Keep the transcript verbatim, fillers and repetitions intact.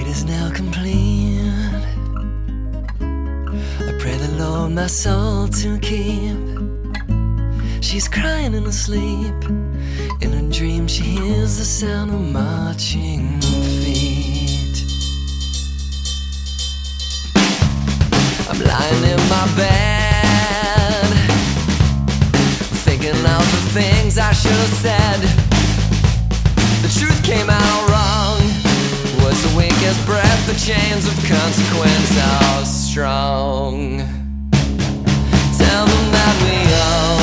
is now complete. I pray the Lord my soul to keep. She's crying in her sleep. In her dream she hears the sound of marching feet. I'm lying in my bed, thinking of the things I should have said. The truth came out wrong. Was the weakest breath, the chains of consequence are strong. Tell them that we owe